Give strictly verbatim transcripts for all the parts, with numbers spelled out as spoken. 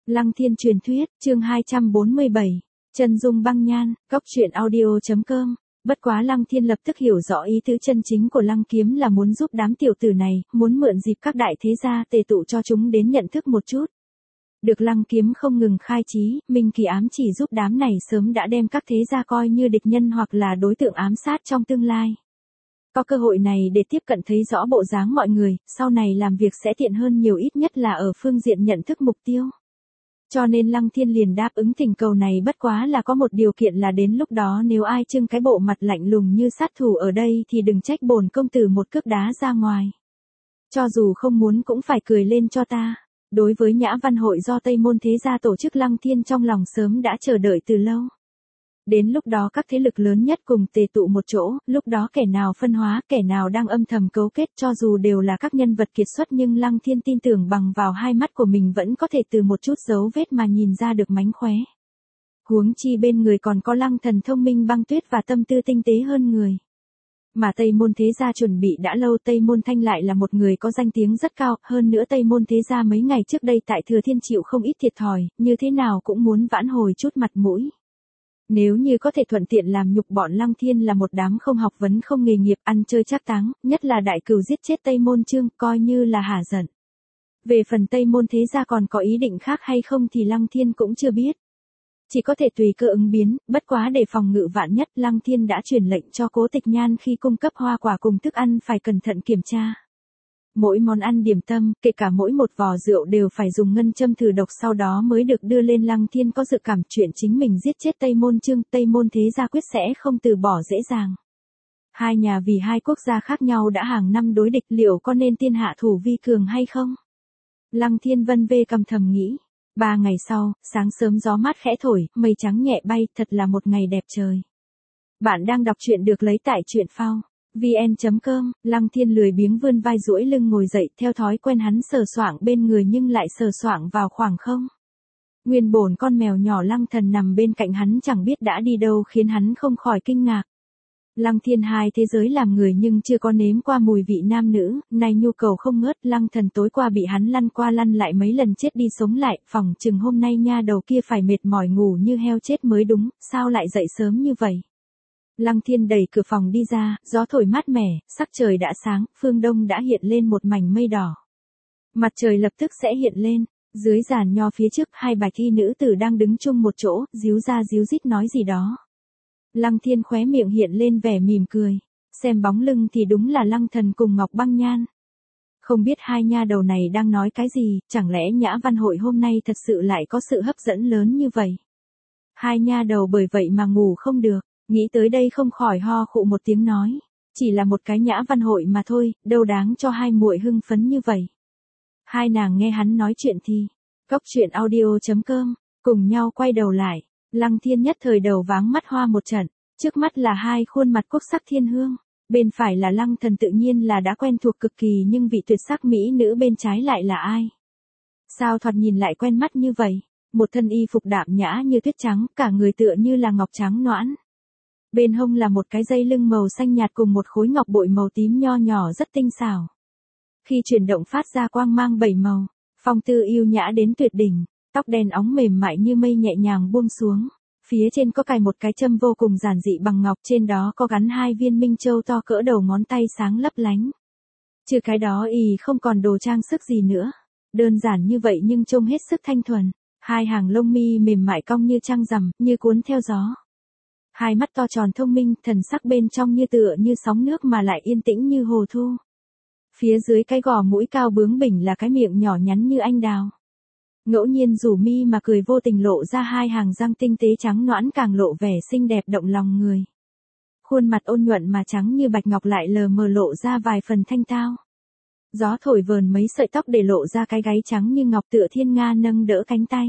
Lăng Thiên truyền thuyết, chương hai trăm bốn mươi bảy. Chân dung băng nhan, góc truyện audio chấm com. Bất quá Lăng Thiên lập tức hiểu rõ ý tứ chân chính của Lăng Kiếm là muốn giúp đám tiểu tử này, muốn mượn dịp các đại thế gia tề tụ cho chúng đến nhận thức một chút. Được Lăng Kiếm không ngừng khai trí, minh kỳ ám chỉ giúp đám này sớm đã đem các thế gia coi như địch nhân hoặc là đối tượng ám sát trong tương lai. Có cơ hội này để tiếp cận thấy rõ bộ dáng mọi người, sau này làm việc sẽ tiện hơn nhiều, ít nhất là ở phương diện nhận thức mục tiêu. Cho nên Lăng Thiên liền đáp ứng thỉnh cầu này, bất quá là có một điều kiện là đến lúc đó nếu ai trưng cái bộ mặt lạnh lùng như sát thủ ở đây thì đừng trách bổn công tử một cước đá ra ngoài. Cho dù không muốn cũng phải cười lên cho ta. Đối với Nhã Văn Hội do Tây Môn Thế Gia tổ chức, Lăng Thiên trong lòng sớm đã chờ đợi từ lâu. Đến lúc đó các thế lực lớn nhất cùng tề tụ một chỗ, lúc đó kẻ nào phân hóa, kẻ nào đang âm thầm cấu kết, cho dù đều là các nhân vật kiệt xuất nhưng Lăng Thiên tin tưởng bằng vào hai mắt của mình vẫn có thể từ một chút dấu vết mà nhìn ra được mánh khóe. Huống chi bên người còn có Lăng Thần thông minh băng tuyết và tâm tư tinh tế hơn người. Mà Tây Môn Thế Gia chuẩn bị đã lâu, Tây Môn Thanh lại là một người có danh tiếng rất cao, hơn nữa Tây Môn Thế Gia mấy ngày trước đây tại Thừa Thiên chịu không ít thiệt thòi, như thế nào cũng muốn vãn hồi chút mặt mũi. Nếu như có thể thuận tiện làm nhục bọn Lăng Thiên là một đám không học vấn không nghề nghiệp, ăn chơi trác táng, nhất là đại cửu giết chết Tây Môn Chương, coi như là hả giận. Về phần Tây Môn Thế Gia còn có ý định khác hay không thì Lăng Thiên cũng chưa biết. Chỉ có thể tùy cơ ứng biến, bất quá để phòng ngự vạn nhất, Lăng Thiên đã truyền lệnh cho Cố Tịch Nhan khi cung cấp hoa quả cùng thức ăn phải cẩn thận kiểm tra. Mỗi món ăn điểm tâm, kể cả mỗi một vò rượu đều phải dùng ngân châm thử độc sau đó mới được đưa lên. Lăng Thiên có dự cảm chuyện chính mình giết chết Tây Môn Chương, Tây Môn Thế Gia quyết sẽ không từ bỏ dễ dàng. Hai nhà vì hai quốc gia khác nhau đã hàng năm đối địch, liệu có nên tiên hạ thủ vi cường hay không? Lăng Thiên vân vê cầm thầm nghĩ. Ba ngày sau, sáng sớm gió mát khẽ thổi, mây trắng nhẹ bay, thật là một ngày đẹp trời. Bạn đang đọc truyện được lấy tại truyện phao vn chấm com. Lăng Thiên lười biếng vươn vai duỗi lưng ngồi dậy, theo thói quen hắn sờ soạng bên người nhưng lại sờ soạng vào khoảng không. Nguyên bổn con mèo nhỏ Lăng Thần nằm bên cạnh hắn chẳng biết đã đi đâu khiến hắn không khỏi kinh ngạc. Lăng Thiên hai thế giới làm người nhưng chưa có nếm qua mùi vị nam nữ, nay nhu cầu không ngớt. Lăng Thần tối qua bị hắn lăn qua lăn lại mấy lần chết đi sống lại, phỏng chừng hôm nay nha đầu kia phải mệt mỏi ngủ như heo chết mới đúng, sao lại dậy sớm như vậy? Lăng Thiên đẩy cửa phòng đi ra, gió thổi mát mẻ, sắc trời đã sáng, phương đông đã hiện lên một mảnh mây đỏ. Mặt trời lập tức sẽ hiện lên, dưới giàn nho phía trước hai bạch y nữ tử đang đứng chung một chỗ, díu ra díu dít nói gì đó. Lăng Thiên khóe miệng hiện lên vẻ mỉm cười, xem bóng lưng thì đúng là Lăng Thần cùng Ngọc Băng Nhan. Không biết hai nha đầu này đang nói cái gì, chẳng lẽ Nhã Văn Hội hôm nay thật sự lại có sự hấp dẫn lớn như vậy? Hai nha đầu bởi vậy mà ngủ không được. Nghĩ tới đây không khỏi ho khụ một tiếng nói, chỉ là một cái Nhã Văn Hội mà thôi, đâu đáng cho hai muội hưng phấn như vậy. Hai nàng nghe hắn nói chuyện thì, góc truyện audio chấm com, cùng nhau quay đầu lại. Lăng Thiên nhất thời đầu váng mắt hoa một trận, trước mắt là hai khuôn mặt quốc sắc thiên hương, bên phải là Lăng Thần tự nhiên là đã quen thuộc cực kỳ, nhưng vị tuyệt sắc mỹ nữ bên trái lại là ai? Sao thoạt nhìn lại quen mắt như vậy? Một thân y phục đạm nhã như tuyết trắng, cả người tựa như là ngọc trắng noãn. Bên hông là một cái dây lưng màu xanh nhạt cùng một khối ngọc bội màu tím nho nhỏ rất tinh xảo. Khi chuyển động phát ra quang mang bảy màu, phong tư yêu nhã đến tuyệt đỉnh, tóc đen óng mềm mại như mây nhẹ nhàng buông xuống. Phía trên có cài một cái châm vô cùng giản dị bằng ngọc, trên đó có gắn hai viên minh châu to cỡ đầu ngón tay sáng lấp lánh. Trừ cái đó y không còn đồ trang sức gì nữa. Đơn giản như vậy nhưng trông hết sức thanh thuần. Hai hàng lông mi mềm mại cong như trăng rằm, như cuốn theo gió. Hai mắt to tròn thông minh, thần sắc bên trong như tựa như sóng nước mà lại yên tĩnh như hồ thu. Phía dưới cái gò mũi cao bướng bỉnh là cái miệng nhỏ nhắn như anh đào. Ngẫu nhiên rủ mi mà cười vô tình lộ ra hai hàng răng tinh tế trắng nõn càng lộ vẻ xinh đẹp động lòng người. Khuôn mặt ôn nhuận mà trắng như bạch ngọc lại lờ mờ lộ ra vài phần thanh tao. Gió thổi vờn mấy sợi tóc để lộ ra cái gáy trắng như ngọc tựa thiên nga nâng đỡ cánh tay.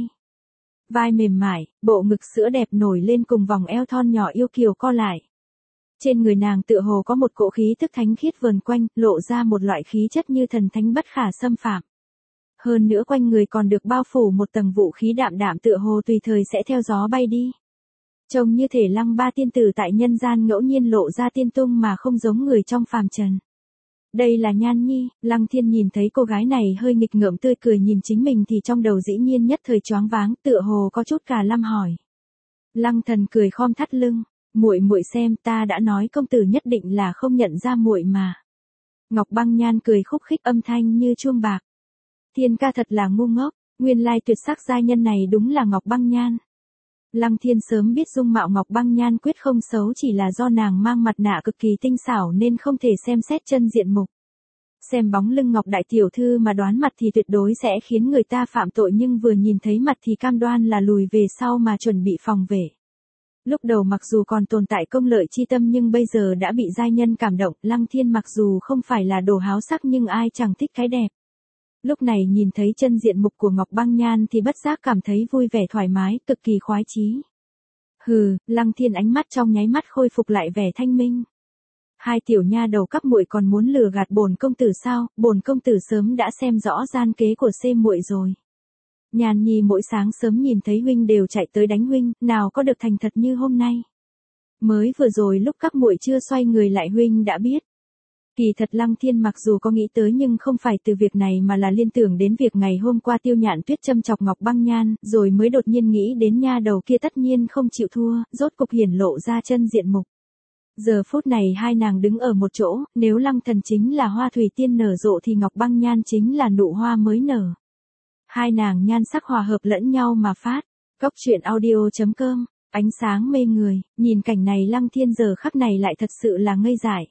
Vai mềm mại, bộ ngực sữa đẹp nổi lên cùng vòng eo thon nhỏ yêu kiều co lại. Trên người nàng tựa hồ có một cỗ khí tức thánh khiết vờn quanh, lộ ra một loại khí chất như thần thánh bất khả xâm phạm. Hơn nữa quanh người còn được bao phủ một tầng vũ khí đạm đạm tựa hồ tùy thời sẽ theo gió bay đi. Trông như thể Lăng Ba tiên tử tại nhân gian ngẫu nhiên lộ ra tiên tung mà không giống người trong phàm trần. Đây là Nhan Nhi. Lăng Thiên nhìn thấy cô gái này hơi nghịch ngợm tươi cười nhìn chính mình thì trong đầu dĩ nhiên nhất thời choáng váng, tựa hồ có chút cả lăm hỏi. Lăng Thần cười khom thắt lưng, muội muội xem, ta đã nói công tử nhất định là không nhận ra muội mà. Ngọc Băng Nhan cười khúc khích âm thanh như chuông bạc. Thiên ca thật là ngu ngốc, nguyên lai tuyệt sắc giai nhân này đúng là Ngọc Băng Nhan. Lăng Thiên sớm biết dung mạo Ngọc Băng Nhan quyết không xấu, chỉ là do nàng mang mặt nạ cực kỳ tinh xảo nên không thể xem xét chân diện mục. Xem bóng lưng Ngọc đại tiểu thư mà đoán mặt thì tuyệt đối sẽ khiến người ta phạm tội, nhưng vừa nhìn thấy mặt thì cam đoan là lùi về sau mà chuẩn bị phòng vệ. Lúc đầu mặc dù còn tồn tại công lợi chi tâm nhưng bây giờ đã bị giai nhân cảm động, Lăng Thiên mặc dù không phải là đồ háo sắc nhưng ai chẳng thích cái đẹp. Lúc này nhìn thấy chân diện mục của Ngọc Băng Nhan thì bất giác cảm thấy vui vẻ thoải mái, cực kỳ khoái chí. Hừ, Lăng Thiên ánh mắt trong nháy mắt khôi phục lại vẻ thanh minh. Hai tiểu nha đầu cấp muội còn muốn lừa gạt bổn công tử sao? Bổn công tử sớm đã xem rõ gian kế của C muội rồi. Nhan Nhi mỗi sáng sớm nhìn thấy huynh đều chạy tới đánh huynh, nào có được thành thật như hôm nay. Mới vừa rồi lúc các muội chưa xoay người lại huynh đã biết. Kỳ thật Lăng Thiên mặc dù có nghĩ tới nhưng không phải từ việc này mà là liên tưởng đến việc ngày hôm qua Tiêu Nhạn Tuyết châm chọc Ngọc Băng Nhan, rồi mới đột nhiên nghĩ đến nha đầu kia tất nhiên không chịu thua, rốt cục hiển lộ ra chân diện mục. Giờ phút này hai nàng đứng ở một chỗ, nếu Lăng Thần chính là hoa thủy tiên nở rộ thì Ngọc Băng Nhan chính là nụ hoa mới nở. Hai nàng nhan sắc hòa hợp lẫn nhau mà phát. Cốc truyện audio chấm com, ánh sáng mê người, nhìn cảnh này Lăng Thiên giờ khắc này lại thật sự là ngây dại.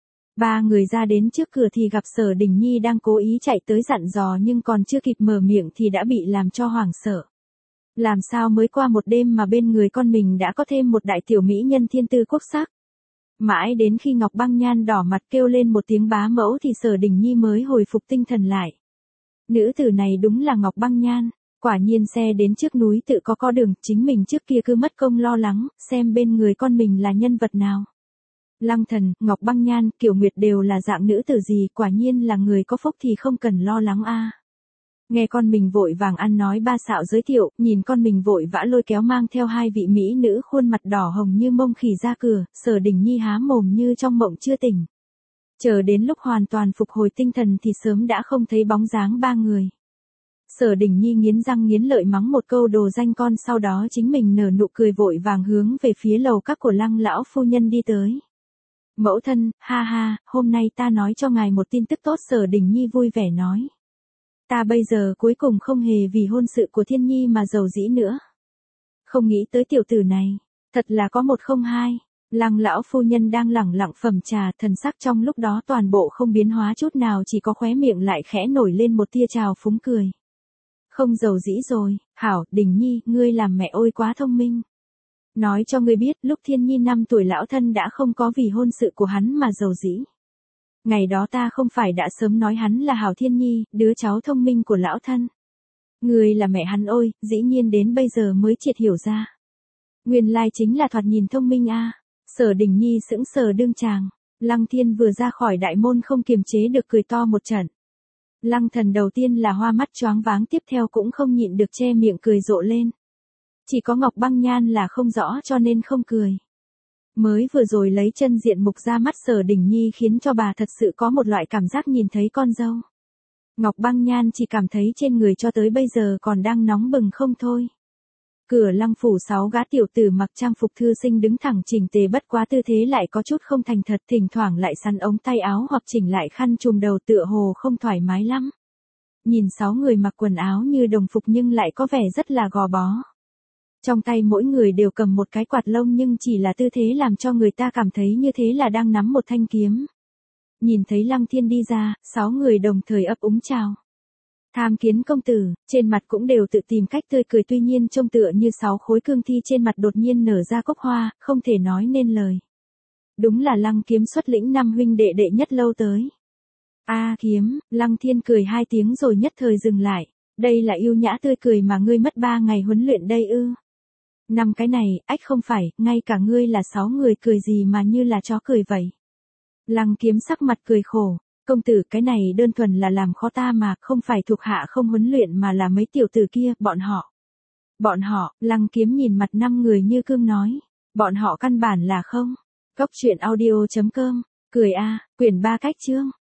Ba người ra đến trước cửa thì gặp Sở Đình Nhi đang cố ý chạy tới dặn dò nhưng còn chưa kịp mở miệng thì đã bị làm cho hoảng sợ. Làm sao mới qua một đêm mà bên người con mình đã có thêm một đại tiểu mỹ nhân thiên tư quốc sắc. Mãi đến khi Ngọc Băng Nhan đỏ mặt kêu lên một tiếng bá mẫu thì Sở Đình Nhi mới hồi phục tinh thần lại. Nữ tử này đúng là Ngọc Băng Nhan, quả nhiên xe đến trước núi tự có có đường, chính mình trước kia cứ mất công lo lắng, xem bên người con mình là nhân vật nào. Lăng Thần, Ngọc Băng Nhan, Kiều Nguyệt đều là dạng nữ tử gì, quả nhiên là người có phúc thì không cần lo lắng a. Nghe con mình vội vàng ăn nói ba xạo giới thiệu, nhìn con mình vội vã lôi kéo mang theo hai vị mỹ nữ khuôn mặt đỏ hồng như mông khỉ ra cửa, Sở Đình Nhi há mồm như trong mộng chưa tỉnh. Chờ đến lúc hoàn toàn phục hồi tinh thần thì sớm đã không thấy bóng dáng ba người. Sở Đình Nhi nghiến răng nghiến lợi mắng một câu đồ danh con, sau đó chính mình nở nụ cười vội vàng hướng về phía lầu các của Lăng lão phu nhân đi tới. Mẫu thân, ha ha, hôm nay ta nói cho ngài một tin tức tốt, Sở Đình Nhi vui vẻ nói. Ta bây giờ cuối cùng không hề vì hôn sự của Thiên Nhi mà giàu dĩ nữa. Không nghĩ tới tiểu tử này, thật là có một không hai. Lăng lão phu nhân đang lẳng lặng phẩm trà, thần sắc trong lúc đó toàn bộ không biến hóa chút nào, chỉ có khóe miệng lại khẽ nổi lên một tia trào phúng cười. Không giàu dĩ rồi, hảo, Đình Nhi, ngươi làm mẹ ôi quá thông minh. Nói cho ngươi biết, lúc Thiên Nhi năm tuổi lão thân đã không có vì hôn sự của hắn mà giàu dĩ. Ngày đó ta không phải đã sớm nói hắn là Hảo Thiên Nhi, đứa cháu thông minh của lão thân. Ngươi là mẹ hắn ôi, dĩ nhiên đến bây giờ mới triệt hiểu ra. Nguyên lai chính là thoạt nhìn thông minh a. Sở Đình Nhi sững sờ đương tràng, Lăng Thiên vừa ra khỏi đại môn không kiềm chế được cười to một trận. Lăng Thần đầu tiên là hoa mắt choáng váng, tiếp theo cũng không nhịn được che miệng cười rộ lên. Chỉ có Ngọc Băng Nhan là không rõ cho nên không cười. Mới vừa rồi lấy chân diện mục ra mắt Sở Đình Nhi khiến cho bà thật sự có một loại cảm giác nhìn thấy con dâu. Ngọc Băng Nhan chỉ cảm thấy trên người cho tới bây giờ còn đang nóng bừng không thôi. Cửa Lăng phủ sáu gã tiểu tử mặc trang phục thư sinh đứng thẳng chỉnh tề, bất quá tư thế lại có chút không thành thật, thỉnh thoảng lại sắn ống tay áo hoặc chỉnh lại khăn trùm đầu, tựa hồ không thoải mái lắm. Nhìn sáu người mặc quần áo như đồng phục nhưng lại có vẻ rất là gò bó. Trong tay mỗi người đều cầm một cái quạt lông nhưng chỉ là tư thế làm cho người ta cảm thấy như thế là đang nắm một thanh kiếm. Nhìn thấy Lăng Thiên đi ra, sáu người đồng thời ấp úng chào. Tham kiến công tử, trên mặt cũng đều tự tìm cách tươi cười, tuy nhiên trông tựa như sáu khối cương thi trên mặt đột nhiên nở ra cốc hoa, không thể nói nên lời. Đúng là Lăng Kiếm xuất lĩnh năm huynh đệ đệ nhất lâu tới. A Kiếm, Lăng Thiên cười hai tiếng rồi nhất thời dừng lại. Đây là yêu nhã tươi cười mà ngươi mất ba ngày huấn luyện đây ư? Năm cái này, ách không phải, ngay cả ngươi là sáu người cười gì mà như là chó cười vậy. Lăng Kiếm sắc mặt cười khổ. Công tử, cái này đơn thuần là làm khó ta mà, không phải thuộc hạ không huấn luyện mà là mấy tiểu tử kia, bọn họ. Bọn họ, Lăng Kiếm nhìn mặt năm người như cương nói. Bọn họ căn bản là không. Cốc truyện audio chấm com, cười a, quyển ba cách chương.